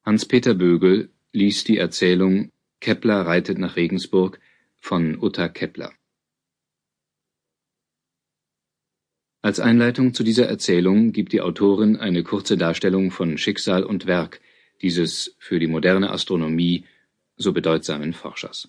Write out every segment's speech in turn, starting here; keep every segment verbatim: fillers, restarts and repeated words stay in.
Hans-Peter Bögel liest die Erzählung Kepler reitet nach Regensburg von Uta Kepler. Als Einleitung zu dieser Erzählung gibt die Autorin eine kurze Darstellung von Schicksal und Werk dieses für die moderne Astronomie so bedeutsamen Forschers.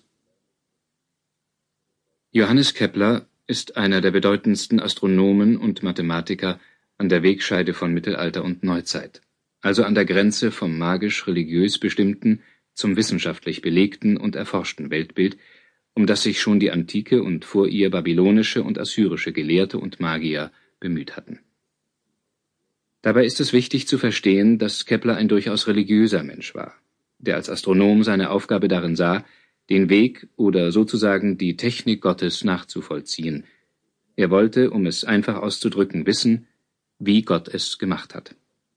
Johannes Kepler ist einer der bedeutendsten Astronomen und Mathematiker an der Wegscheide von Mittelalter und Neuzeit, also an der Grenze vom magisch-religiös bestimmten zum wissenschaftlich belegten und erforschten Weltbild, um das sich schon die antike und vor ihr babylonische und assyrische Gelehrte und Magier bemüht hatten. Dabei ist es wichtig zu verstehen, dass Kepler ein durchaus religiöser Mensch war, der als Astronom seine Aufgabe darin sah, den Weg oder sozusagen die Technik Gottes nachzuvollziehen. Er wollte, um es einfach auszudrücken, wissen, wie Gott es gemacht hat.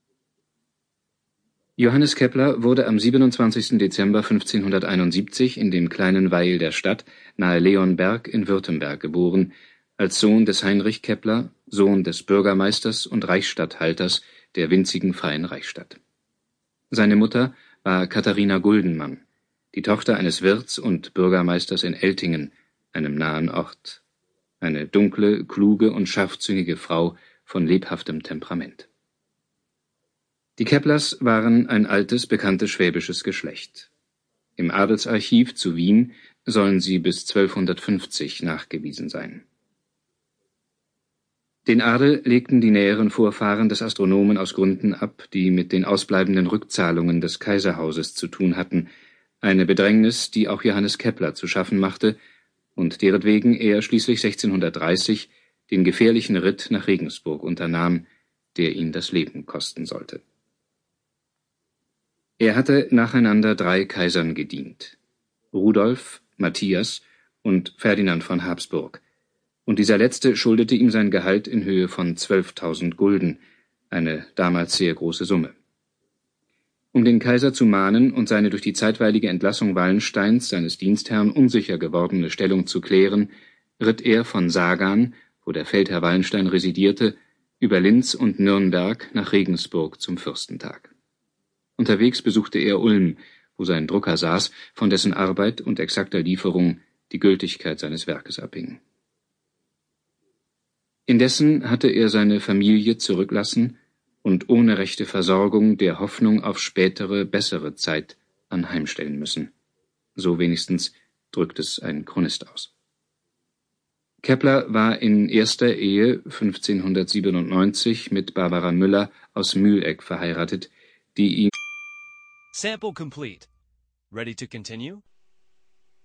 Johannes Kepler wurde am siebenundzwanzigsten Dezember fünfzehnhunderteinundsiebzig in dem kleinen Weil der Stadt nahe Leonberg in Württemberg geboren, als Sohn des Heinrich Kepler, Sohn des Bürgermeisters und Reichsstatthalters der winzigen Freien Reichsstadt. Seine Mutter war Katharina Guldenmann, die Tochter eines Wirts und Bürgermeisters in Eltingen, einem nahen Ort, eine dunkle, kluge und scharfzüngige Frau von lebhaftem Temperament. Die Keplers waren ein altes, bekanntes schwäbisches Geschlecht. Im Adelsarchiv zu Wien sollen sie bis zwölfhundertfünfzig nachgewiesen sein. Den Adel legten die näheren Vorfahren des Astronomen aus Gründen ab, die mit den ausbleibenden Rückzahlungen des Kaiserhauses zu tun hatten, eine Bedrängnis, die auch Johannes Kepler zu schaffen machte und deretwegen er schließlich sechzehnhundertdreißig den gefährlichen Ritt nach Regensburg unternahm, der ihn das Leben kosten sollte. Er hatte nacheinander drei Kaisern gedient: Rudolf, Matthias und Ferdinand von Habsburg, und dieser letzte schuldete ihm sein Gehalt in Höhe von zwölftausend Gulden, eine damals sehr große Summe. Um den Kaiser zu mahnen und seine durch die zeitweilige Entlassung Wallensteins, seines Dienstherrn, unsicher gewordene Stellung zu klären, ritt er von Sagan, wo der Feldherr Wallenstein residierte, über Linz und Nürnberg nach Regensburg zum Fürstentag. Unterwegs besuchte er Ulm, wo sein Drucker saß, von dessen Arbeit und exakter Lieferung die Gültigkeit seines Werkes abhing. Indessen hatte er seine Familie zurücklassen und ohne rechte Versorgung der Hoffnung auf spätere, bessere Zeit anheimstellen müssen. So wenigstens drückt es ein Chronist aus. Kepler war in erster Ehe fünfzehnhundertsiebenundneunzig mit Barbara Müller aus Mühleck verheiratet, die ihm Sample complete. Ready to continue?